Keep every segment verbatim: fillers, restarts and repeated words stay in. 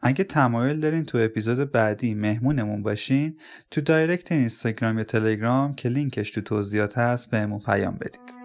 اگه تمایل دارین تو اپیزود بعدی مهمونمون باشین، تو دایرکت اینستاگرام یا تلگرام که لینکش تو توضیحات هست بهمون پیام بدید.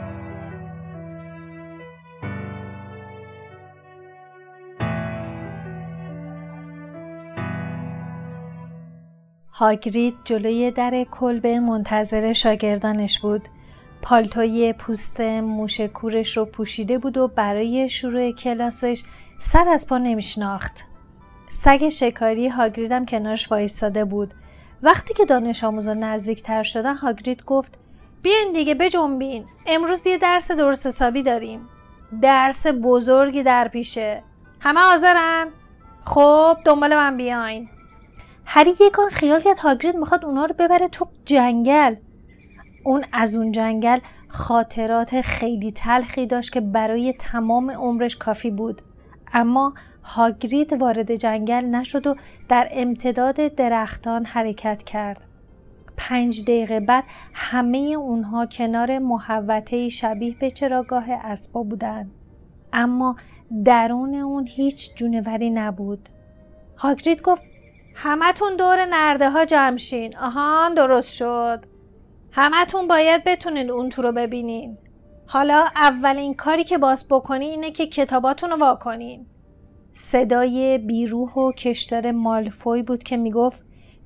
هاگرید جلوی در کلبه منتظر شاگردانش بود. پالتوی پوست موشکورش رو پوشیده بود و برای شروع کلاسش سر از پا نمیشناخت. سگ شکاری هاگرید هم کنارش وایساده بود. وقتی که دانش آموزا نزدیک تر شدن هاگرید گفت بیاین دیگه بجنبین، امروز یه درس درست حسابی داریم. درس بزرگی در پیشه. همه حاضرن؟ خب دنبال من بیاین. هری یکان خیال کرد هاگرید میخواد اونا رو ببره تو جنگل. اون از اون جنگل خاطرات خیلی تلخی داشت که برای تمام عمرش کافی بود. اما هاگرید وارد جنگل نشد و در امتداد درختان حرکت کرد. پنج دقیقه بعد همه اونها کنار محوطه‌ای شبیه به چراگاه اسبا بودند. اما درون اون هیچ جونوری نبود. هاگرید گفت همتون دور نرده ها جمع شین. آهان درست شد. همتون باید بتونید اون تو رو ببینین. حالا اولین کاری که باز بکنین اینه که کتاباتون رو واکنین. صدای بیروح و کشدار مالفوی بود که میگفت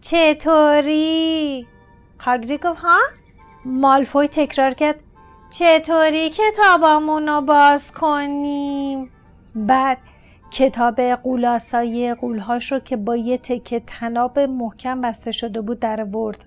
چطوری؟ هاگرید گفت ها؟ مالفوی تکرار کرد چطوری کتابامون رو باز کنیم؟ بعد کتاب قولاسای قولهاش رو که با یه تکه طناب محکم بسته شده بود در آورد.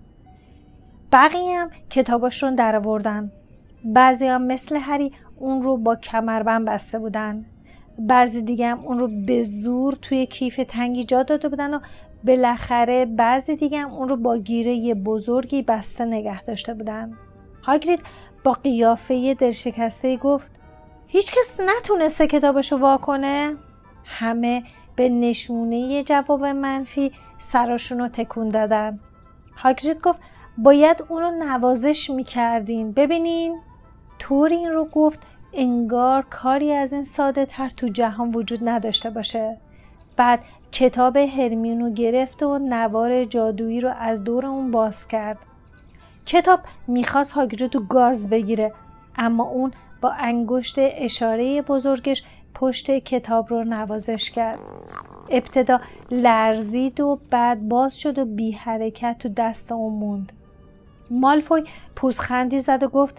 بقیه هم کتاباشون در آوردن. بعضی هم مثل هری اون رو با کمربند بسته بودن. بعضی دیگه هم اون رو به زور توی کیف تنگی جا داده بودن و بالاخره بعضی دیگه هم اون رو با گیره بزرگی بسته نگه داشته بودن. هاگرید با قیافه دلشکسته گفت هیچ کس نتونسته کتابشو واکنه؟ همه به نشونه جواب منفی سراشون رو تکون دادن. هاگرید گفت باید اون رو نوازش میکردین. ببینین طور این رو گفت انگار کاری از این ساده تر تو جهان وجود نداشته باشه. بعد کتاب هرمیونو گرفت و نوار جادویی رو از دور اون باز کرد. کتاب میخواست هاگرید رو گاز بگیره، اما اون با انگشت اشاره بزرگش پشت کتاب رو نوازش کرد. ابتدا لرزید و بعد باز شد و بی حرکت تو دست اون موند. مالفوی پوزخندی زد و گفت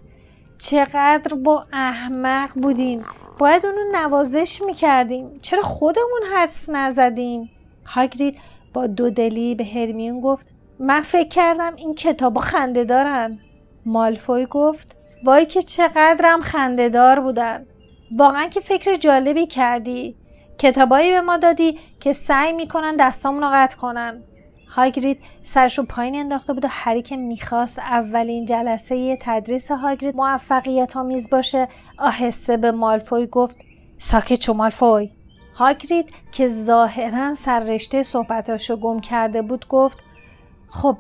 چقدر با احمق بودیم، باید اونو نوازش میکردیم، چرا خودمون حدس نزدیم؟ هاگرید با دودلی به هرمیون گفت من فکر کردم این کتابا خنده دارن. مالفوی گفت وای که چقدرم خنده دار بودن. واقعا که فکر جالبی کردی. کتابایی به ما دادی که سعی میکنن دستامون رو قطع کنن. هاگرید سرشو پایین انداخته بود و هری که میخواست اولین جلسه تدریس هاگرید موفقیت آمیز باشه آهسته به مالفوی گفت ساکت شو مالفوی. هاگرید که ظاهرا سررشته صحبتاشو گم کرده بود گفت خب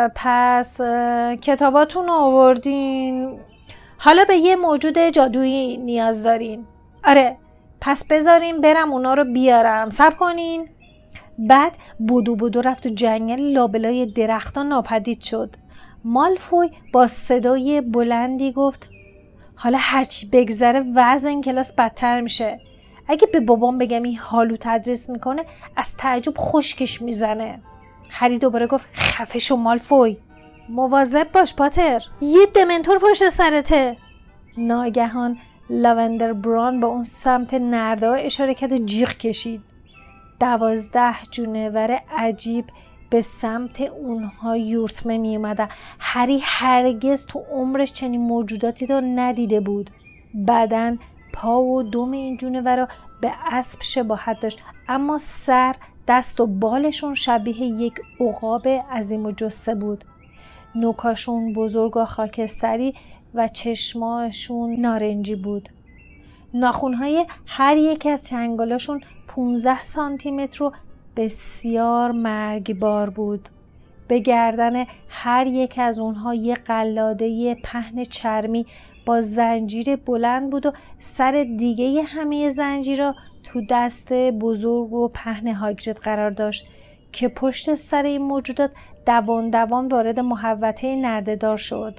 پس کتاباتون آوردین، حالا به یه موجود جادویی نیاز دارین. آره پس بذارین برم اونا رو بیارم، صبر کنین. بعد بودو بودو رفت و جنگل لابلای درختان ناپدید شد. مالفوی با صدای بلندی گفت حالا هرچی بگذره وضع این کلاس بدتر میشه. اگه به بابام بگم این حالو تدریس میکنه از تعجب خشکش میزنه. هری دوباره گفت خفه شو مالفوی. مواظب باش پاتر، یه دمنتور پشت سرته. ناگهان لاوندر بران با اون سمت نرده ها اشاره کرد و جیغ کشید. دوازده جونور عجیب به سمت اونها یورتمه می اومدن. هری هرگز تو عمرش چنین موجوداتی رو ندیده بود. بدن، پا و دم این جونورا به اسب شباهت داشت، اما سر، دست و بالشون شبیه یک عقاب عظیم و جثه بود. نوکاشون بزرگ و خاکستری و چشماشون نارنجی بود. ناخونهای هر یک از چنگالاشون پونزده سانتی متر و بسیار مرگبار بود. به گردن هر یک از اونها یک قلاده پهن چرمی با زنجیر بلند بود و سر دیگه همه زنجیرها تو دست بزرگ و پهن هاگرید قرار داشت که پشت سر این موجودات دوان دوان وارد محوطه نرده‌دار شد.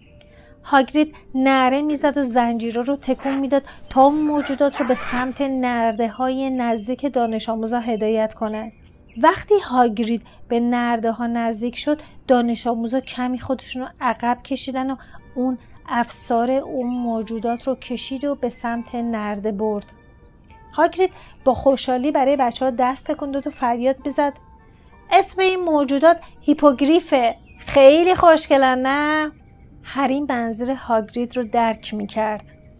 هاگرید نعره میزد و زنجیرها رو تکون میداد تا اون موجودات رو به سمت نرده‌های نزدیک دانش آموزا هدایت کنه. وقتی هاگرید به نرده‌ها نزدیک شد، دانش آموزا کمی خودشون رو عقب کشیدن و اون افسار اون موجودات رو کشید و به سمت نرده برد. هاگرید با خوشحالی برای بچه ها دست تکون داد و فریاد بزد: اسم این موجودات هیپوگریفه. خیلی خوشگلن نه؟ هری منظور هاگرید رو درک میکرد.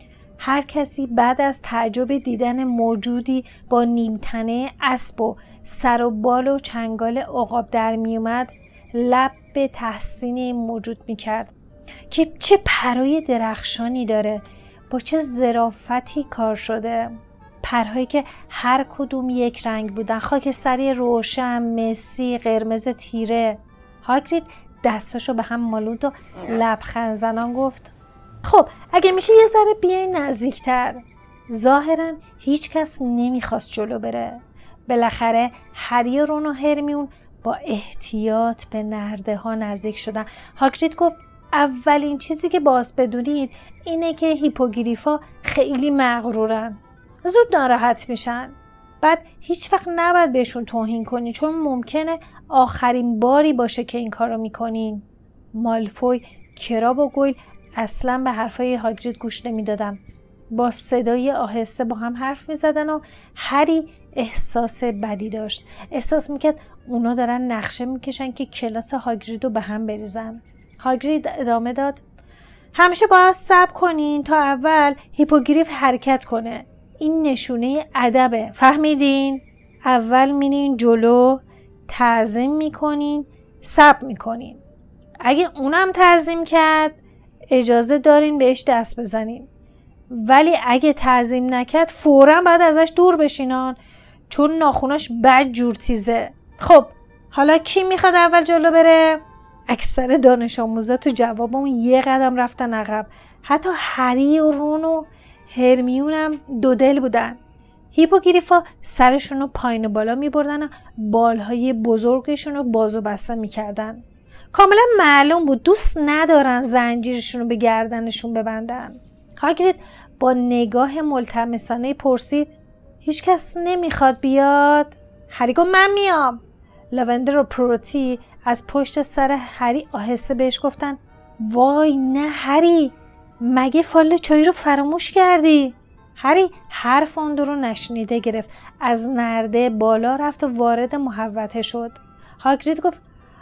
هر کسی بعد از تعجب دیدن موجودی با نیمتنه اسب و سر و بال و چنگال عقاب در میومد لب به تحسین این موجود میکرد که چه پرهای درخشانی داره، با چه ظرافتی کار شده. پرهایی که هر کدوم یک رنگ بودن، خاکستری روشن، مسی، قرمز تیره. هاگرید دستاشو به هم مالود و لبخند زنان گفت: خب اگه میشه یه ذره بیاین نزدیکتر. ظاهرا هیچ کس نمیخواست جلو بره. بالاخره هری و رون و هرمیون با احتیاط به نرده ها نزدیک شدن. هاگرید گفت: اولین چیزی که باز بدونید اینه که هیپوگریفا خیلی مغرورن، زود ناراحت میشن. بعد هیچ وقت نباید بهشون توهین کنی، چون ممکنه آخرین باری باشه که این کارو میکنین. مالفوی، کراب و گویل اصلا به حرفای هاگرید گوش نمیدادن. با صدای آهسته با هم حرف میزدن و هری احساس بدی داشت. احساس میکرد اونا دارن نقشه میکشن که کلاس هاگرید رو به هم بریزن. هاگرید ادامه داد: همیشه باید صبر کنین تا اول هیپوگریف حرکت کنه. این نشونه ادبه، فهمیدین؟ اول میرین جلو، تعظیم میکنین، صبر میکنین. اگه اونم تعظیم کرد اجازه دارین بهش دست بزنین، ولی اگه تعظیم نکرد فوراً باید ازش دور بشینان، چون ناخوناش بد جور تیزه. خب حالا کی میخواد اول جلو بره؟ اکثر دانش آموزا تو جواب اون یه قدم رفتن عقب. حتی هری و رون و هرمیون هم دو دل بودن. هیپوگریفا سرشون رو پایین و بالا می بردن و بالهای بزرگشون رو باز و بسته می کردن. کاملا معلوم بود دوست ندارن زنجیرشون رو به گردنشون ببندن. هاگرید با نگاه ملتمسانه پرسید: هیچ کس نمیخواد بیاد؟ هری گفت: من میام. لاوندر و پروتی از پشت سر هری آهسته بهش گفتن: وای نه هری، مگه فال چای رو فراموش کردی؟ هری حرف اون رو نشنیده گرفت. از نرده بالا رفت و وارد محوطه شد. هاگرید گفت: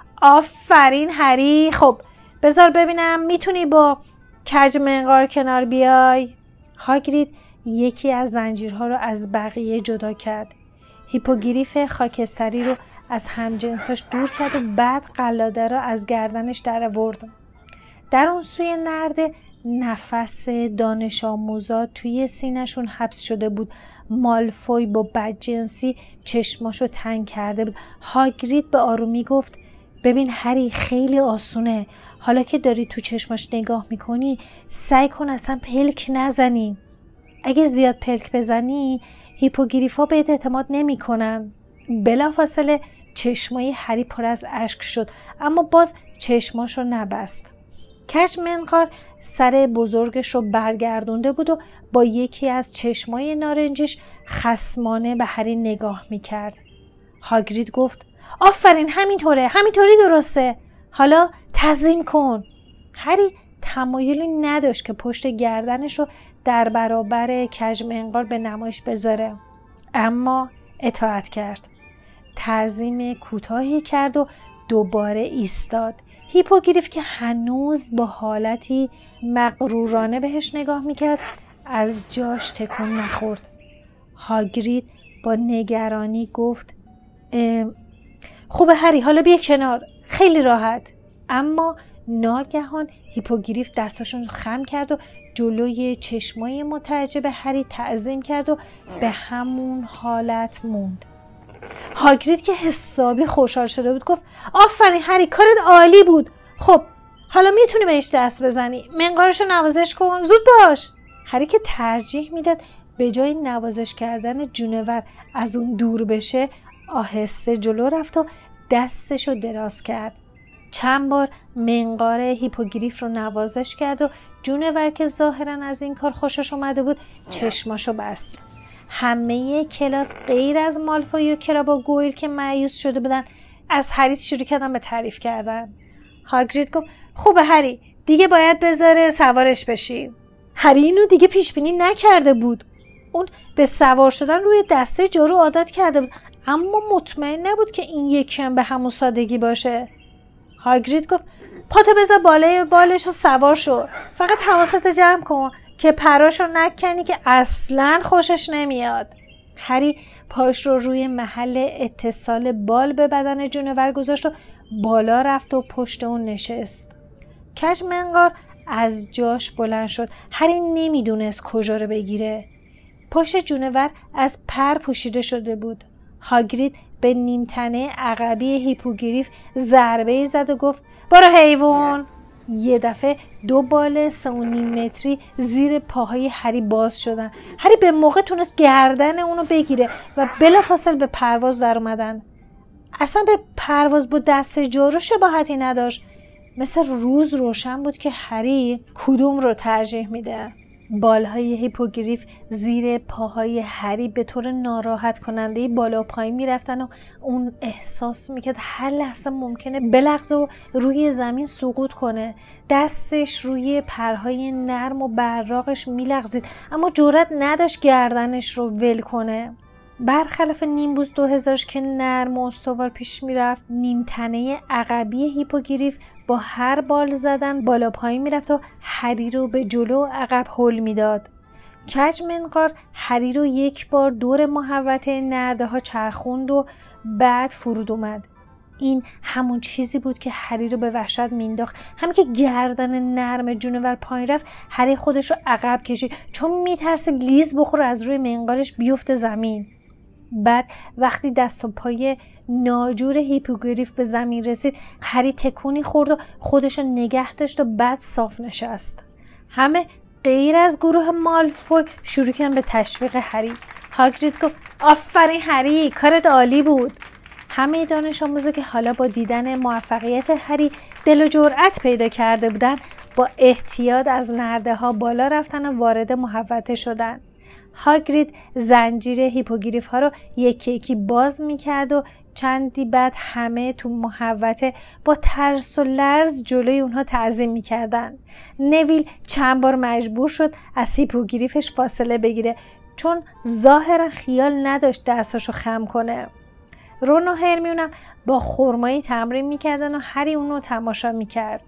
آفرین هری، خب بذار ببینم میتونی با کج منقار کنار بیای. هاگرید یکی از زنجیرها رو از بقیه جدا کرد. هیپوگریف خاکستری رو از همجنساش دور کرد و بعد قلاده رو از گردنش در آورد. در اون سوی نرده نفس دانش آموزا توی سینه‌شون حبس شده بود. مالفوی با بدجنسی چشماشو تنگ کرده بود. هاگرید به آرومی گفت: ببین هری، خیلی آسونه. حالا که داری تو چشماش نگاه میکنی سعی کن اصلا پلک نزنی. اگه زیاد پلک بزنی هیپوگریفا بهت اعتماد نمی کنن. بلافاصله چشمای هری پر از اشک شد، اما باز چشماشو نبست. کج منقار سر بزرگش رو برگردونده بود و با یکی از چشمای نارنجیش خصمانه به هری نگاه میکرد. هاگرید گفت: آفرین، همینطوره، همینطوری درسته. حالا تعظیم کن. هری تمایلی نداشت که پشت گردنش رو در برابر کج منقار به نمایش بذاره، اما اطاعت کرد. تعظیم کوتاهی کرد و دوباره ایستاد. هیپوگریف که هنوز با حالتی مغرورانه بهش نگاه میکرد از جاش تکون نخورد. هاگرید با نگرانی گفت: خوبه هری، حالا بیا کنار، خیلی راحت. اما ناگهان هیپوگریف دستاشون خم کرد و جلوی چشمای متعجب هری تعظیم کرد و به همون حالت موند. هاگرید که حسابی خوشحال شده بود گفت: آفرین هری، کارت عالی بود. خب حالا میتونی بهش دست بزنی. منقارشو نوازش کن، زود باش. هری که ترجیح میداد به جای نوازش کردن جونور از اون دور بشه آهسته جلو رفت و دستشو دراز کرد. چند بار منقار هیپوگریف رو نوازش کرد و جونور که ظاهراً از این کار خوشش اومده بود چشماشو بست. همه کلاس غیر از مالفوی و کراب و گویل که مایوس شده بودن از هری شروع کردن به تعریف کردن. هاگرید گفت خوبه هری، دیگه باید بذاره سوارش بشی. هری اینو دیگه پیش بینی نکرده بود. اون به سوار شدن روی دسته جارو عادت کرده بود، اما مطمئن نبود که این یکی هم به همون سادگی باشه. هاگرید گفت پاتو بذار بالای بالش و سوار شو، فقط حواستو جمع کن که پراشو نکنی که اصلاً خوشش نمیاد. هری پاش رو روی محل اتصال بال به بدن جونور گذاشت و بالا رفت و پشت اون نشست. کج منقار از جاش بلند شد. هری نمیدونست کجا رو بگیره. پشت جونور از پر پوشیده شده بود. هاگرید به نیمتنه عقبی هیپوگریف ضربه‌ای زد و گفت برو حیوان. یه دفعه دو بال سه و نیم متری زیر پاهای هری باز شدن. هری به موقع تونست گردن اونو بگیره و بلافاصله به پرواز در اومدن. اصلا به پرواز با دست جارو شباهتی نداشت. مثل روز روشن بود که هری کدوم رو ترجیح میده. بالهای هیپوگریف زیر پاهای هری به طور ناراحت کننده بالا پایین میرفتن و اون احساس میکرد هر لحظه ممکنه بلغزه و روی زمین سقوط کنه. دستش روی پرهای نرم و براقش میلغزید اما جرأت نداشت گردنش رو ول کنه. برخلاف نیمبوس دو هزارش که نرم و استوار پیش میرفت، نیمتنه عقبی هیپوگریف با هر بال زدن بالا پایین میرفت و هری رو به جلو عقب هل میداد. کج منقار هری رو یک بار دور محوطه نرده ها چرخوند و بعد فرود اومد. این همون چیزی بود که هری رو به وحشت مینداخت. همین که گردن نرم جونور پایین رفت، هری خودش رو عقب کشید چون میترسه لیز بخوره از روی منقارش بیفته زمین. بعد وقتی دست و پای ناجور هیپوگریف به زمین رسید، هری تکونی خورد و خودش رو نگه داشت و بعد صاف نشست. همه غیر از گروه مالفوی شروع کردن به تشویق هری. هاگرید گفت آفرین هری، کارت عالی بود. همه دانش آموزا که حالا با دیدن موفقیت هری دل و جرأت پیدا کرده بودن، با احتیاط از نرده ها بالا رفتن و وارد محوطه شدن. هاگرید زنجیر هیپوگریف ها رو یکی یکی باز میکرد و چندی بعد همه تو محوطه با ترس و لرز جلوی اونها تعظیم میکردن. نویل چند بار مجبور شد از هیپوگریفش فاصله بگیره چون ظاهرا خیال نداشت دستاشو خم کنه. رون و هرمیونم با خرمایی تمرین میکردن و هری اونو تماشا میکرد.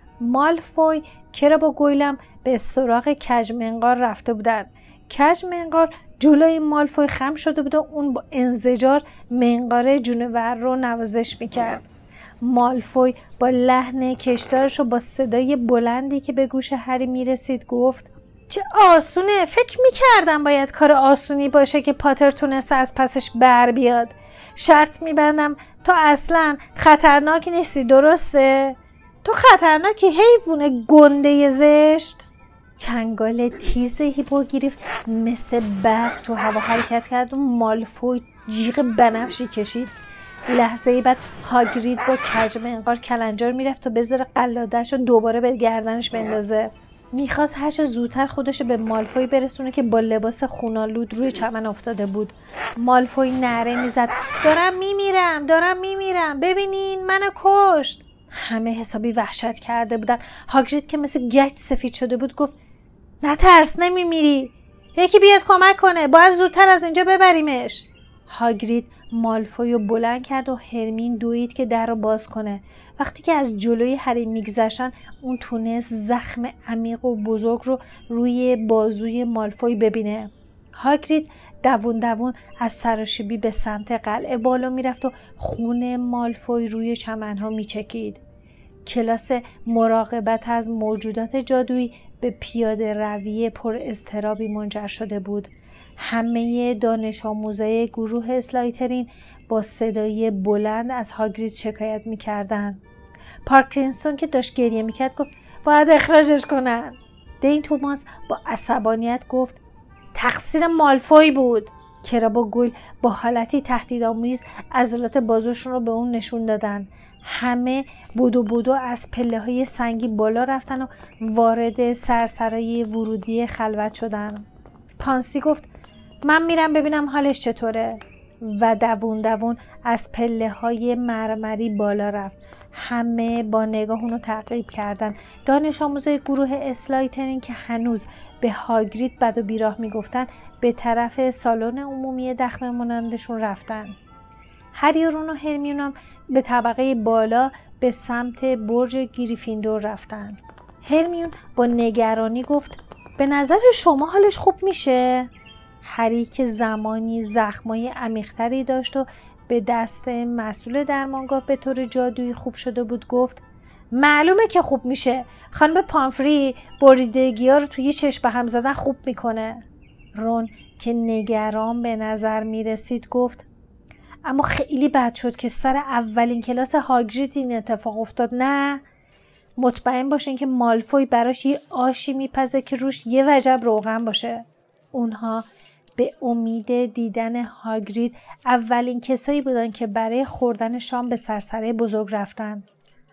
مالفوی کراب و گویلم به سراغ کج منقار رفته بودن. کج منقار جلوی مالفوی خم شده بود و اون با انزجار منقار جونور رو نوازش میکرد. مالفوی با لحن کشدارش و با صدای بلندی که به گوش هری میرسید گفت چه آسونه، فکر میکردم باید کار آسونی باشه که پاتر تونسته از پسش بر بیاد. شرط میبندم تو اصلا خطرناک نیستی، درسته؟ تو خطرناکی حیوان گنده زشت. چنگال تیز هیپوگریف مثل برق تو هوا حرکت کرد و مالفوی جیغ بنفشی کشید. لحظه بعد هاگرید با کج منقار کلنجار میرفت و بذاره قلاده‌اش رو دوباره به گردنش بندازه. میخواست هرچه زودتر خودشو به مالفوی برسونه که با لباس خونالود روی چمن افتاده بود. مالفوی نعره میزد دارم میمیرم دارم میمیرم ببینین منو کشت. همه حسابی وحشت کرده بودن. هاگرید که مثل گچ سفید شده بود گفت نترس، نمیمیری، یکی بیاد کمک کنه، باید زودتر از اینجا ببریمش. هاگرید مالفوی رو بلند کرد و هرمین دوید که در رو باز کنه. وقتی که از جلوی هری میگذشتن اون تونست زخم عمیق و بزرگ رو روی بازوی مالفوی ببینه. هاگرید دوون دوون از سراشیبی به سمت قلعه بالا میرفت و خون مالفوی روی چمنها میچکید. کلاس مراقبت از موجودات جادویی به پیاده روی پر اضطرابی منجر شده بود. همه دانش آموزای گروه اسلایترین با صدای بلند از هاگرید شکایت میکردن. پارکینسون که داشت گریه میکرد گفت باید اخراجش کنن. دین توماس با عصبانیت گفت تقصیر مالفوی بود. کراب و گویل با حالتی تهدیدآمیز عضلات بازوشون رو به اون نشون دادن. همه بودو بودو از پله های سنگی بالا رفتن و وارد سرسرای ورودی خلوت شدن. پانسی گفت من میرم ببینم حالش چطوره و دوون دوون از پله های مرمری بالا رفت. همه با نگاه اونو تعقیب کردن. دانش آموزای گروه اسلایترین که هنوز به هاگرید بد و بیراه میگفتن به طرف سالن عمومی دخمه مانندشون رفتن. هری و رون و هرمیون هم به طبقه بالا به سمت برج گریفیندور رفتن. هرمیون با نگرانی گفت به نظر شما حالش خوب میشه؟ هری که زمانی زخمای عمیق‌تری داشت و به دست مسئول درمانگاه به طور جادویی خوب شده بود گفت معلومه که خوب میشه. خانم پامفری بریدگی‌ها رو توی چشم به هم زدن خوب میکنه. رون که نگران به نظر میرسید گفت اما خیلی بد شد که سر اولین کلاس هاگرید این اتفاق افتاد. نه، مطمئن باشین که مالفوی براش یه آشی میپزه که روش یه وجب روغن باشه. اونها به امید دیدن هاگرید اولین کسایی بودن که برای خوردن شام به سرسره بزرگ رفتن.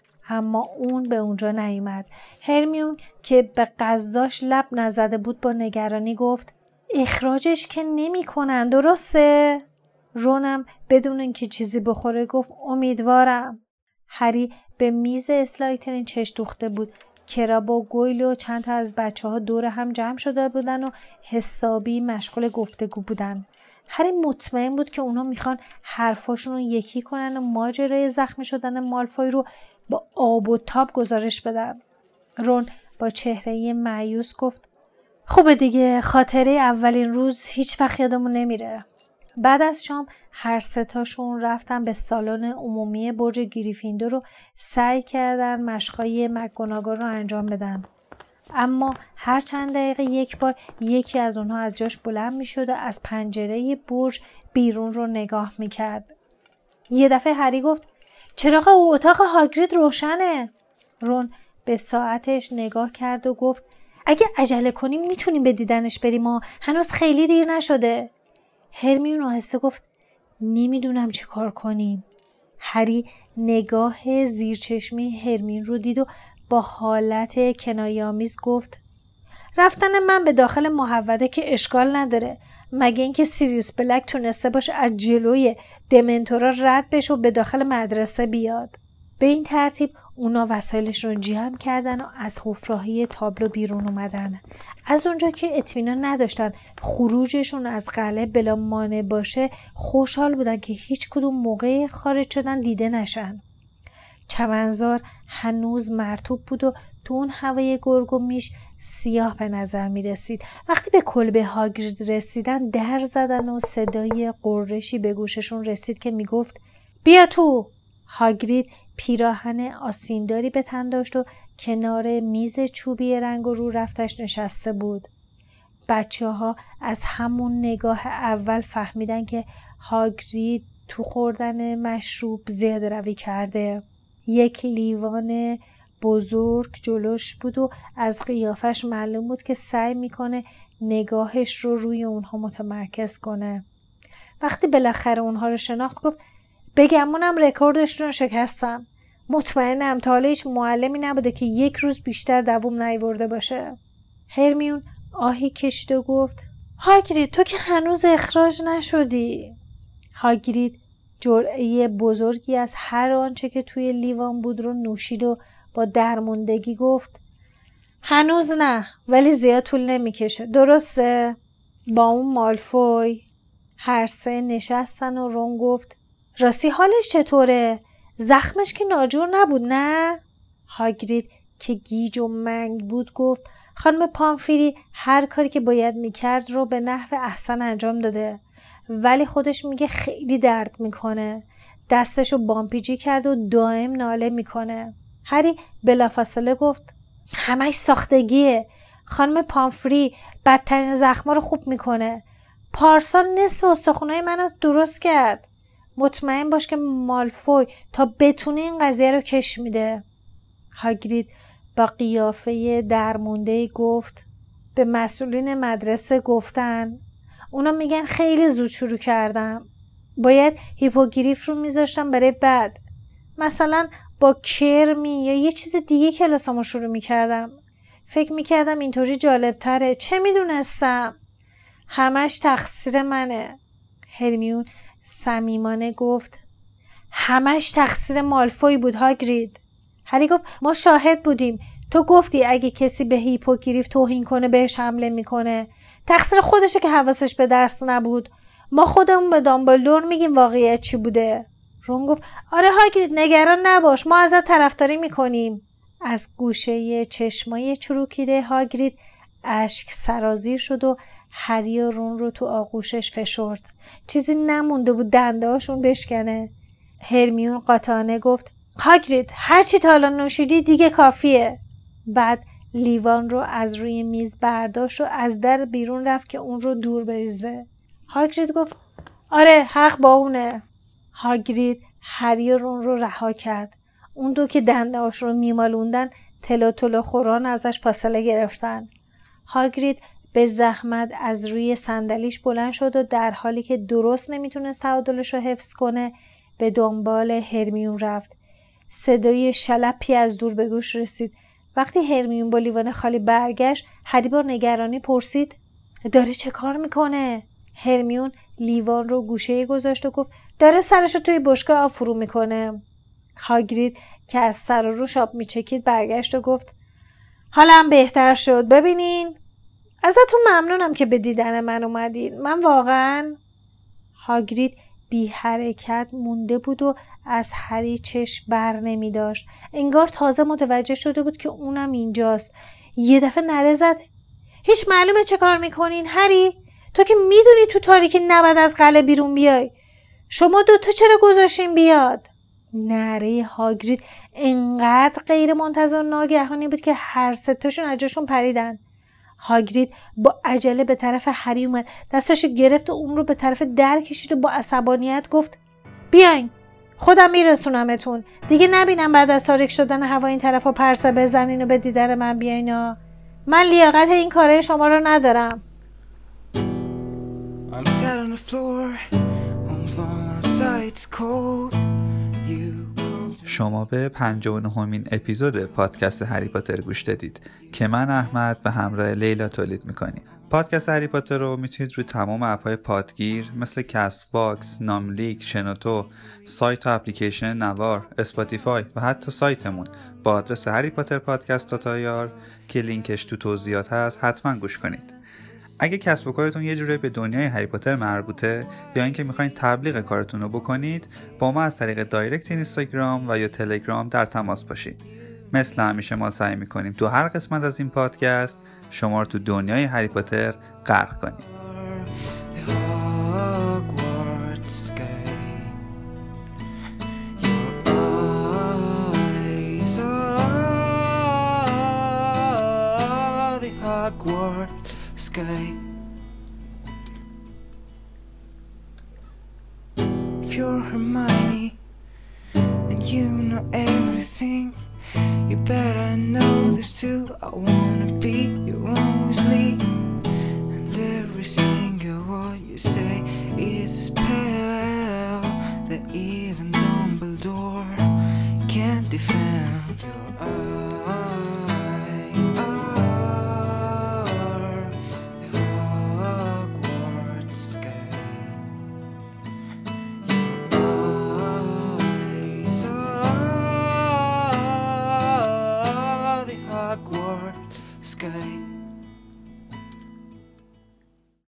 اما اون به اونجا نیامد. هرمیون که به غذاش لب نزده بود با نگرانی گفت اخراجش که نمی کنن، درسته؟ رونم بدون اینکه چیزی بخوره گفت امیدوارم. هری به میز اسلایترین چش دوخته بود. کراب و گویل و چند تا از بچه ها دور هم جمع شده بودن و حسابی مشغول گفتگو بودن. هری مطمئن بود که اونا میخوان حرفاشون رو یکی کنن و ماجرای زخمی شدن مالفوی رو با آب و تاب گزارش بدن. رون با چهره مایوس گفت خوبه دیگه، خاطره اولین روز هیچ وقت یادمون نمیره. بعد از شام هر سه تاشون رفتن به سالن عمومی برج گریفیندور رو سعی کردن مشقای مکگوناگل رو انجام بدن. اما هر چند دقیقه یک بار یکی از اونها از جاش بلند میشد و از پنجره برج بیرون رو نگاه میکرد. یه دفعه هری گفت چراغ اتاق هاگرید روشنه. رون به ساعتش نگاه کرد و گفت اگه عجله کنیم میتونیم به دیدنش بریم و هنوز خیلی دیر نشده. هرمیون آهسته گفت نمیدونم چه کار کنیم. هری نگاه زیرچشمی هرمیون رو دید و با حالت کنایه‌آمیز گفت رفتن من به داخل محوطه که اشکال نداره، مگه اینکه سیریوس بلک تونسته باشه از جلوی دمنتورا رد بشه و به داخل مدرسه بیاد. به این ترتیب اونا وسایلش رو جمع کردن و از حفره‌های تابلو بیرون اومدن. از اونجا که اطمینان نداشتن خروجشون از قلعه بلا مانع باشه، خوشحال بودن که هیچ کدوم موقع خارج شدن دیده نشن. چمنزار هنوز مرطوب بود و تو اون هوای گرگ و میش سیاه به نظر می رسید. وقتی به کلبه هاگرید رسیدن در زدن و صدای قرشی به گوششون رسید که می گفت بیا تو. هاگرید پیراهن آستینداری به تن داشت و کنار میز چوبی رنگ و رو رفتش نشسته بود. بچه ها از همون نگاه اول فهمیدن که هاگرید تو خوردن مشروب زیاده روی کرده. یک لیوان بزرگ جلوش بود و از قیافش معلوم بود که سعی میکنه نگاهش رو روی اونها متمرکز کنه. وقتی بالاخره اونها رو شناخت گفت بگمونم رکوردش رو شکستم. مطمئنم تا حالا هیچ معلمی نبوده که یک روز بیشتر دوام نیاورده باشه. هرمیون آهی کشید و گفت هاگرید تو که هنوز اخراج نشدی. هاگرید جرعه بزرگی از هر آنچه که توی لیوان بود رو نوشید و با درموندگی گفت هنوز نه، ولی زیاد طول نمیکشه، درسته؟ با اون مالفوی. هر سه نشستن و رون گفت راستی حالش چطوره؟ زخمش که ناجور نبود نه؟ هاگرید که گیج و منگ بود گفت خانم پامفری هر کاری که باید میکرد رو به نحو احسن انجام داده، ولی خودش میگه خیلی درد میکنه. دستشو بامپیجی کرد و دائم ناله میکنه. هری بلافاصله گفت همش ساختگیه. خانم پامفری بدترین زخما رو خوب میکنه. پارسال نصف استخونای منو درست کرد. مطمئن باش که مالفوی تا بتونه این قضیه رو کش میده. هاگرید با قیافه درمونده گفت به مسئولین مدرسه گفتن. اونا میگن خیلی زود شروع کردم. باید هیپوگریف رو میذاشتم برای بعد. مثلا با کرمی یا یه چیز دیگه کلاسامو شروع میکردم. فکر میکردم اینطوری جالب تره. چه میدونستم؟ همش تقصیر منه. هرمیون صمیمانه گفت همش تقصیر مالفوی بود هاگرید. هری گفت ما شاهد بودیم. تو گفتی اگه کسی به هیپوگریف توهین کنه بهش حمله میکنه. تقصیر خودشه که حواسش به درس نبود. ما خودمون به دامبلدور میگیم واقعیت چی بوده. رون گفت آره هاگرید نگران نباش، ما ازت طرفداری میکنیم. از گوشه چشمای چروکیده هاگرید اشک سرازیر شد و هری و رون رو تو آغوشش فشرد. چیزی نمونده بود دنده‌هاشون بشکنه. هرمیون قاطعانه گفت هاگرید هرچی تا حالا نوشیدی دیگه کافیه. بعد لیوان رو از روی میز برداشت و از در بیرون رفت که اون رو دور بریزه. هاگرید گفت آره حق با اونه. هاگرید هری و رون رو رها کرد. اون دو که دنده‌اش رو میمالوندن تلو تلو خوران ازش فاصله گرفتن. هاگرید به زحمت از روی صندلیش بلند شد و در حالی که درست نمیتونست تعادلش رو حفظ کنه به دنبال هرمیون رفت. صدای شلپی از دور به گوش رسید. وقتی هرمیون با لیوان خالی برگشت، هری با نگرانی پرسید داره چه کار میکنه؟ هرمیون لیوان رو گوشه گذاشت و گفت داره سرش رو توی بشکه آب فرو میکنه. هاگرید که از سر و روش آب میچکید برگشت و گفت حالم بهتر شد. ببینین ازتون ممنونم که به دیدن من اومدین. من واقعا هاگرید بی حرکت مونده بود و از هری چشم بر نمی داشت. انگار تازه متوجه شده بود که اونم اینجاست. یه دفعه نره زد هیچ معلومه چه کار میکنین هری؟ تو که میدونی تو تاریکی نباید از قلعه بیرون بیای. شما دوتا چرا گذاشین بیاد؟ نره هاگرید انقدر غیر منتظر ناگهانی بود که هر سه تاشون از جاشون پریدن. هاگرید با عجله به طرف هری اومد، دستاشو گرفت و اون رو به طرف در کشید و با عصبانیت گفت بیاین خودم میرسونمتون. دیگه نبینم بعد از تاریک شدن هوا این طرفا پرسه بزنین و به دیدن من بیاین. من لیاقت این کاره شما رو ندارم. I'm sat on the floor. Home's warm outside, it's cold. شما به پنجاه و نهمین اپیزود پادکست هری پاتر گوش دادید که من احمد به همراه لیلا تولید میکنیم. پادکست هری پاتر رو میتونید روی تمام اپهای پادگیر مثل کست باکس، ناملیک، شنوتو، سایت و اپلیکیشن نوار، اسپاتیفای و حتی سایتمون با آدرس هری پاتر پادکست تاتایار که لینکش تو توضیحات هست حتما گوش کنید. اگه کسب و کارتون یه جوری به دنیای هری پاتر مربوطه یا اینکه میخواین تبلیغ کارتون رو بکنید، با ما از طریق دایرکت اینستاگرام و یا تلگرام در تماس باشید. مثل همیشه ما سعی میکنیم تو هر قسمت از این پادکست شما رو تو دنیای هری پاتر غرق کنیم. Sky. If you're Hermione and you know everything, you better know this too. I wanna be your own Weasley, and every single word you say is a spell that even Dumbledore can't defend. Your eyes are the Hogwarts sky. Your eyes are the Hogwarts sky.